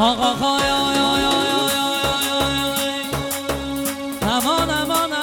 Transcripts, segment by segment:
آقا خای آی آی آی آی آی امان امان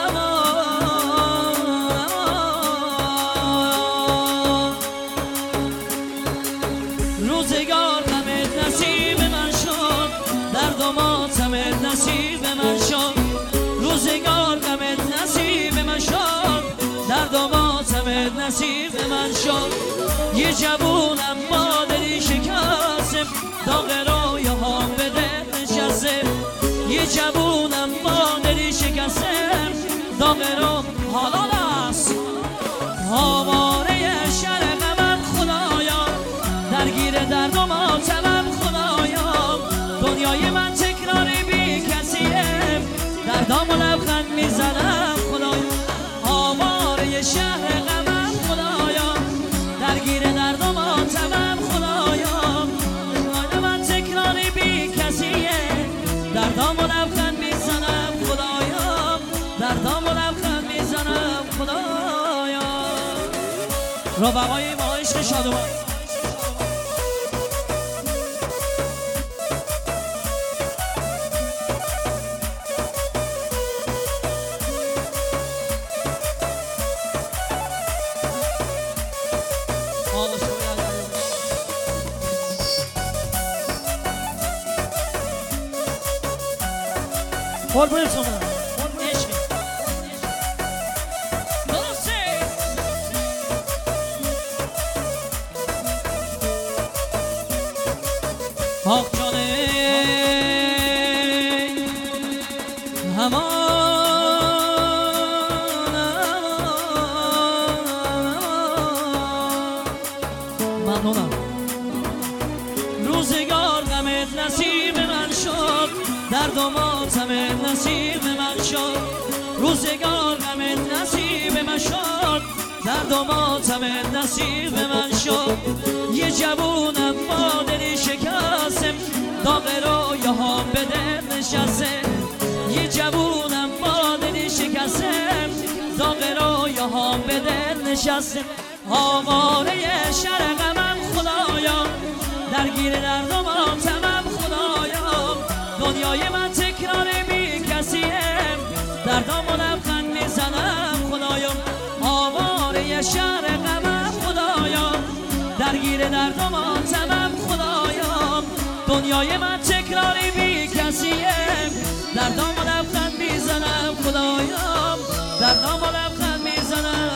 روزگار غمت نصیب من شد، درد و ماتمت نصیب من شد. روزگار غمت نصیب من شد، درد و ماتمت نصیب من شد. یه جوونم با دلی شکستم، داغ رویاهام به دل نشسته. یه جوونم با دلی شکستم، داغ رو حالا است آواره شرق من خدایا، درگیر درد و ماتمم خدایا. دنیای من تکرار بی کسیه، دردامو لبخند میزنم خدایا. آواره شهر غمم خدایا، درگیر درد و ماتمم خدایا. دنیای من تکرار بی کسیه، دردامو لبخند میزنم خدایا. دردامو لبخند میزنم خدایا. رفقای ما عشق شادمان قربونت شما عشقی درسته. آخ جانه همان ممنونم. روزگار غمت نصیب من شد، درد و ماتمت نصیب من شد. روزگار غمت نصیب من شد، درد و ماتمت نصیب من شد. یه جوونم با دلی شکستم، داغ رویاهام به دل نشسته. یه جوونم با دلی شکستم، داغ رویاهام به دل نشسته. آواره شرق من خدایا، درگیر درد و ماتمم خدایا. دنیای من تکرار بی کسیه، دردامو لبخند میزنم خدایا. آواره شهر غمم خدایا، درگیر درد و ماتمم خدایا. دنیای من تکرار بی کسیه، دردامو لبخند میزنم خدایا. دردامو لبخند میزنم